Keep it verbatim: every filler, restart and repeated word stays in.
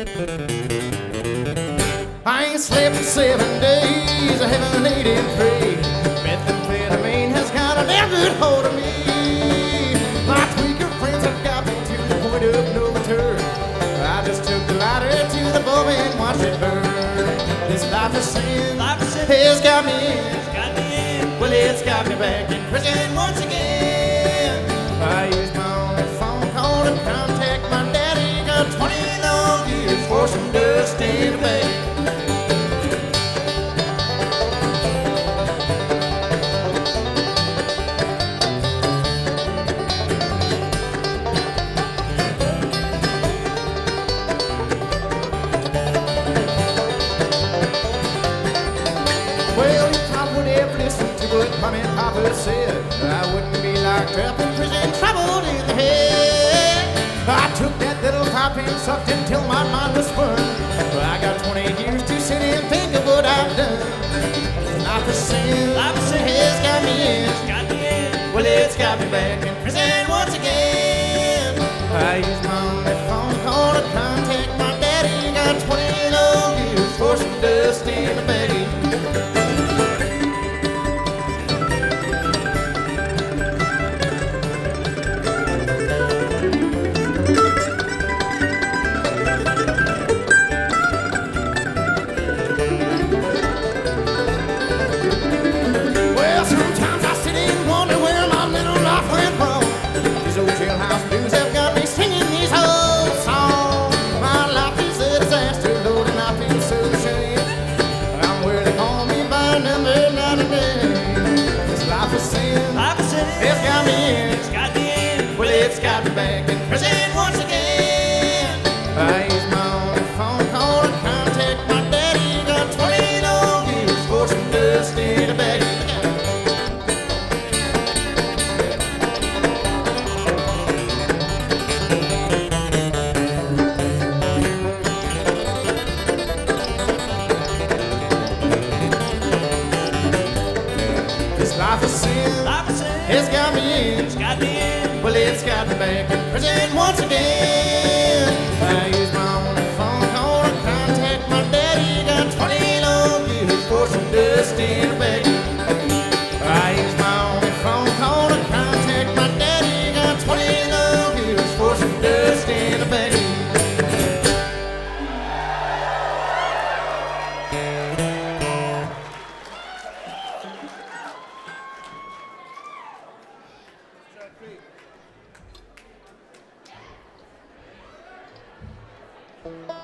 I ain't slept in seven days, I haven't eaten three. Methamphetamine has got a damn good hold of me. My tweaker friends have got me to the point of no return. I just took the lighter to the bulb and watched it burn. This life of sin, life of sin has got me in. It's got me in. Well, it's got me back in prison once again. I used my only phone call to contact my daddy. Got twenty long years for some dust in the bag. Well, if I would ever listen to what Mommy and Papa said, I wouldn't be locked up in prison, troubled in the head. I took that little pipe and sucked until my mind was spun. I got twenty years to sit and think of what I've done. Life of sin, life of sin has got me in. It's got me in. Well, it's got me back in prison once again. I used my only phone call to contact my daddy. Got twenty long years for some dust in the bag. Jailhouse blues have got me singing these old songs. My life is a disaster, Lord, and I feel so ashamed. I'm where they call me by number ninety-nine. This life of sin, life of sin has got me in. It's got me in. Well, it's got me back in prison once again. I used my only phone call to contact my daddy. Got twenty long years for some dust in a bag. This life of sin, life of sin has got me in. It's got me in. Well, it's got me back in prison once again. I used my only phone call to contact my daddy. Got twenty long years for some dust in a bag. I used my only phone call to contact my daddy. Got twenty long years for some dust in a bag. Thank you.